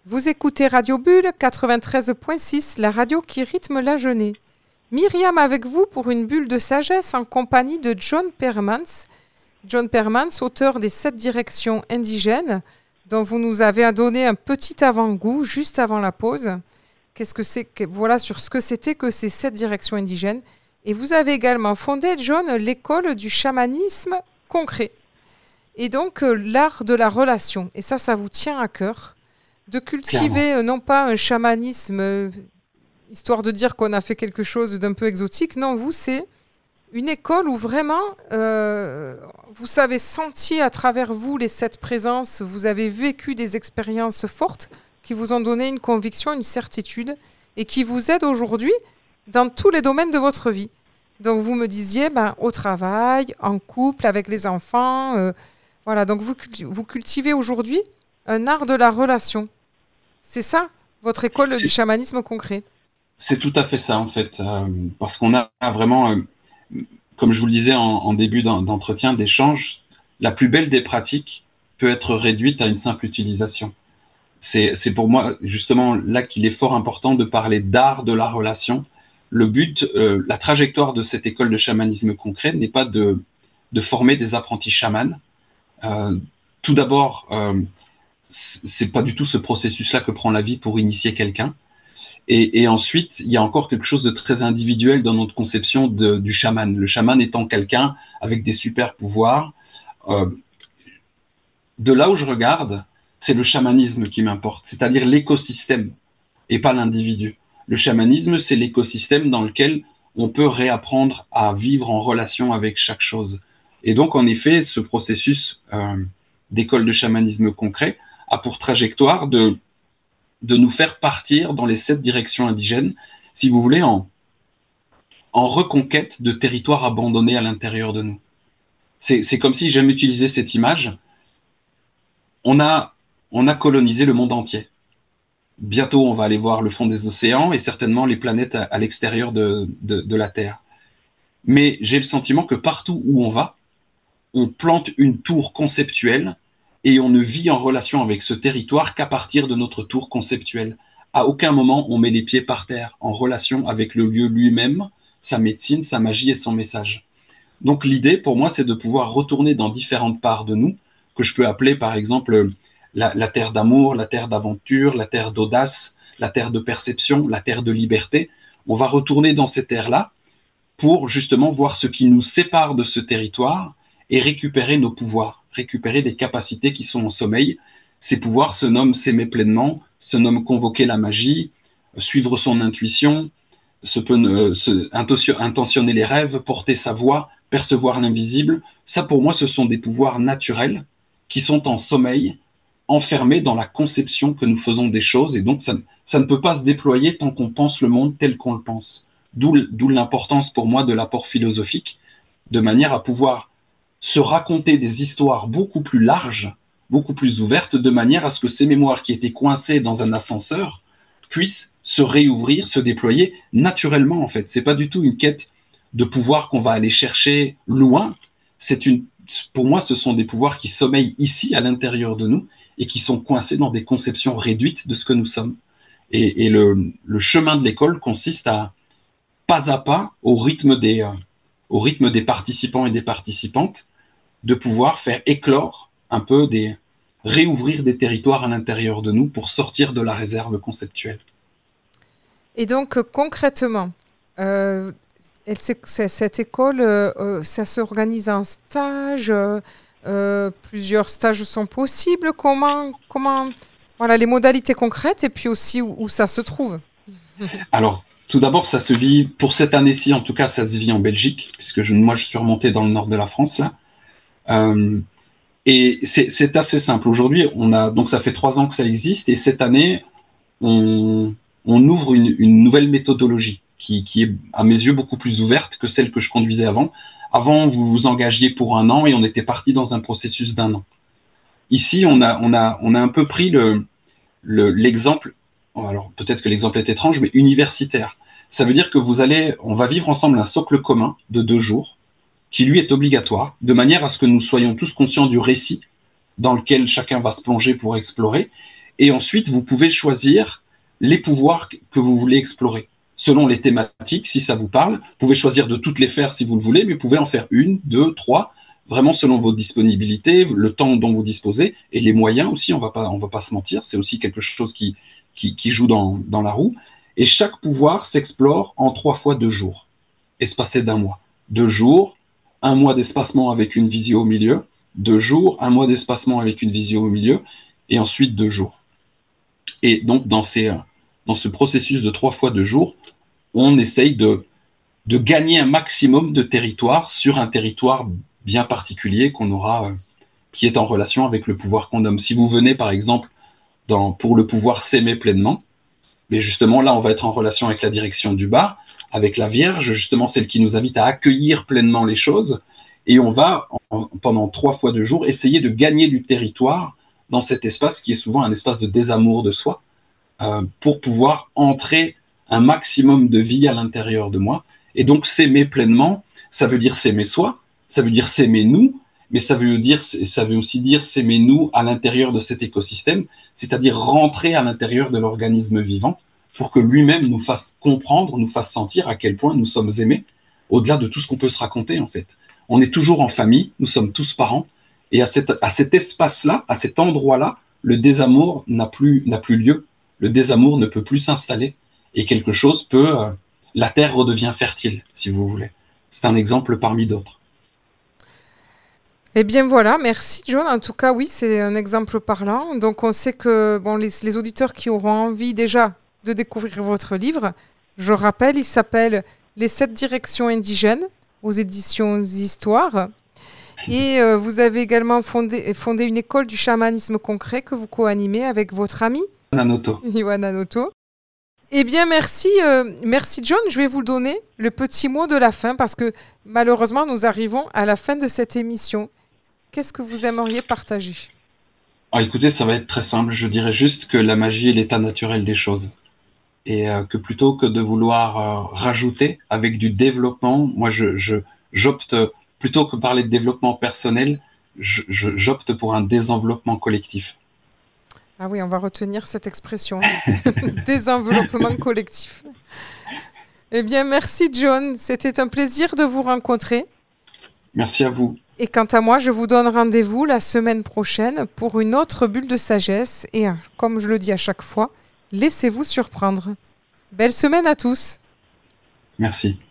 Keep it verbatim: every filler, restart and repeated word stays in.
Vous écoutez Radio Bulle quatre-vingt-treize virgule six, la radio qui rythme la journée. Myriam avec vous pour une bulle de sagesse en compagnie de John Pearlmans. John Pearlmans, auteur des sept directions indigènes, dont vous nous avez donné un petit avant-goût juste avant la pause. Qu'est-ce que c'est que, voilà sur ce que c'était que ces sept directions indigènes. Et vous avez également fondé, John, l'école du chamanisme concret. Et donc, euh, l'art de la relation. Et ça, ça vous tient à cœur. De cultiver euh, non pas un chamanisme, euh, histoire de dire qu'on a fait quelque chose d'un peu exotique. Non, vous, c'est une école où vraiment, euh, vous savez sentir à travers vous les sept présences, vous avez vécu des expériences fortes qui vous ont donné une conviction, une certitude, et qui vous aident aujourd'hui dans tous les domaines de votre vie. Donc, vous me disiez, ben, au travail, en couple, avec les enfants. Euh, voilà, donc vous, culti- vous cultivez aujourd'hui un art de la relation. C'est ça, votre école C'est, du chamanisme concret. c'est tout à fait ça, en fait. Euh, parce qu'on a vraiment, euh, comme je vous le disais en, en début d'en- d'entretien, d'échange, la plus belle des pratiques peut être réduite à une simple utilisation. C'est, c'est pour moi, justement, là qu'il est fort important de parler d'art de la relation. Le but, euh, la trajectoire de cette école de chamanisme concret n'est pas de, de former des apprentis chamans. Euh, tout d'abord, euh, c'est pas du tout ce processus-là que prend la vie pour initier quelqu'un. Et, et ensuite, il y a encore quelque chose de très individuel dans notre conception de, du chaman. Le chaman étant quelqu'un avec des super pouvoirs. Euh, de là où je regarde, c'est le chamanisme qui m'importe, c'est-à-dire l'écosystème et pas l'individu. Le chamanisme, c'est l'écosystème dans lequel on peut réapprendre à vivre en relation avec chaque chose. Et donc, en effet, ce processus euh, d'école de chamanisme concret a pour trajectoire de, de nous faire partir dans les sept directions indigènes, si vous voulez, en, en reconquête de territoires abandonnés à l'intérieur de nous. C'est, c'est comme si j'aime utiliser cette image. On a, on a colonisé le monde entier. Bientôt, on va aller voir le fond des océans et certainement les planètes à, à l'extérieur de, de, de la Terre. Mais j'ai le sentiment que partout où on va, on plante une tour conceptuelle et on ne vit en relation avec ce territoire qu'à partir de notre tour conceptuelle. À aucun moment, on met les pieds par terre en relation avec le lieu lui-même, sa médecine, sa magie et son message. Donc l'idée, pour moi, c'est de pouvoir retourner dans différentes parts de nous, que je peux appeler, par exemple, la, la terre d'amour, la terre d'aventure, la terre d'audace, la terre de perception, la terre de liberté. On va retourner dans ces terres-là pour justement voir ce qui nous sépare de ce territoire et récupérer nos pouvoirs, récupérer des capacités qui sont en sommeil. Ces pouvoirs se nomment s'aimer pleinement, se nomment convoquer la magie, suivre son intuition, se peut, euh, se, intentionner les rêves, porter sa voix, percevoir l'invisible. Ça, pour moi, ce sont des pouvoirs naturels qui sont en sommeil, enfermés dans la conception que nous faisons des choses. Et donc, ça, ça ne peut pas se déployer tant qu'on pense le monde tel qu'on le pense. D'où, d'où l'importance pour moi de l'apport philosophique, de manière à pouvoir se raconter des histoires beaucoup plus larges, beaucoup plus ouvertes, de manière à ce que ces mémoires qui étaient coincées dans un ascenseur puissent se réouvrir, se déployer naturellement, en fait. C'est pas du tout une quête de pouvoir qu'on va aller chercher loin. C'est une, pour moi, ce sont des pouvoirs qui sommeillent ici, à l'intérieur de nous, et qui sont coincés dans des conceptions réduites de ce que nous sommes. Et, et le, le chemin de l'école consiste à, pas à pas, au rythme des, euh, au rythme des participants et des participantes, de pouvoir faire éclore un peu des, réouvrir des territoires à l'intérieur de nous pour sortir de la réserve conceptuelle. Et donc, euh, concrètement, euh, elle, c'est, c'est, cette école, euh, ça s'organise en stage, euh, euh, plusieurs stages sont possibles. Comment, comment, voilà, les modalités concrètes et puis aussi où, où ça se trouve. Alors, tout d'abord, ça se vit, pour cette année-ci, en tout cas, ça se vit en Belgique, puisque je, moi, je suis remonté dans le nord de la France, là. Euh, et c'est, c'est assez simple. Aujourd'hui, on a, donc ça fait trois ans que ça existe, et cette année, on, on ouvre une, une nouvelle méthodologie qui, qui est, à mes yeux, beaucoup plus ouverte que celle que je conduisais avant. Avant, vous vous engagiez pour un an et on était parti dans un processus d'un an. Ici, on a, on a, on a un peu pris le, le, l'exemple, alors peut-être que l'exemple est étrange, mais universitaire. Ça veut dire que vous allez, on va vivre ensemble un socle commun de deux jours qui, lui, est obligatoire, de manière à ce que nous soyons tous conscients du récit dans lequel chacun va se plonger pour explorer. Et ensuite, vous pouvez choisir les pouvoirs que vous voulez explorer. Selon les thématiques, si ça vous parle, vous pouvez choisir de toutes les faire si vous le voulez, mais vous pouvez en faire une, deux, trois, vraiment selon vos disponibilités, le temps dont vous disposez, et les moyens aussi, on va pas, on va pas se mentir, c'est aussi quelque chose qui, qui, qui joue dans, dans la roue. Et chaque pouvoir s'explore en trois fois deux jours, espacé d'un mois. Deux jours, un mois d'espacement avec une visio au milieu, deux jours, un mois d'espacement avec une visio au milieu, et ensuite deux jours. Et donc, dans, ces, dans ce processus de trois fois deux jours, on essaye de, de gagner un maximum de territoire sur un territoire bien particulier qu'on aura, euh, qui est en relation avec le pouvoir qu'on nomme. Si vous venez, par exemple, dans, pour le pouvoir s'aimer pleinement, mais justement, là, on va être en relation avec la direction du bas, avec la Vierge, justement, celle qui nous invite à accueillir pleinement les choses, et on va, en, pendant trois fois deux jours, essayer de gagner du territoire dans cet espace qui est souvent un espace de désamour de soi, euh, pour pouvoir entrer un maximum de vie à l'intérieur de moi. Et donc, s'aimer pleinement, ça veut dire s'aimer soi, ça veut dire s'aimer nous, mais ça veut, dire, ça veut aussi dire s'aimer nous à l'intérieur de cet écosystème, c'est-à-dire rentrer à l'intérieur de l'organisme vivant pour que lui-même nous fasse comprendre, nous fasse sentir à quel point nous sommes aimés, au-delà de tout ce qu'on peut se raconter en fait. On est toujours en famille, nous sommes tous parents, et à, cette, à cet espace-là, à cet endroit-là, le désamour n'a plus, n'a plus lieu, le désamour ne peut plus s'installer, et quelque chose peut... Euh, la terre redevient fertile, si vous voulez. C'est un exemple parmi d'autres. Eh bien voilà, merci John. En tout cas, oui, c'est un exemple parlant. Donc on sait que bon, les, les auditeurs qui auront envie déjà de découvrir votre livre, je rappelle, il s'appelle « Les sept directions indigènes » aux éditions Histoire. Et euh, vous avez également fondé, fondé une école du chamanisme concret que vous co-animez avec votre ami Nanoto. Iwana Noto. Eh bien, merci, euh, merci John. Je vais vous donner le petit mot de la fin parce que malheureusement, nous arrivons à la fin de cette émission. Qu'est-ce que vous aimeriez partager ? Ah, écoutez, ça va être très simple. Je dirais juste que la magie est l'état naturel des choses. Et euh, que plutôt que de vouloir euh, rajouter avec du développement, moi, je, je, j'opte, plutôt que parler de développement personnel, je, je, j'opte pour un désenveloppement collectif. Ah oui, on va retenir cette expression, désenveloppement collectif. Eh bien, merci John. C'était un plaisir de vous rencontrer. Merci à vous. Et quant à moi, je vous donne rendez-vous la semaine prochaine pour une autre bulle de sagesse. Et comme je le dis à chaque fois, laissez-vous surprendre. Belle semaine à tous. Merci.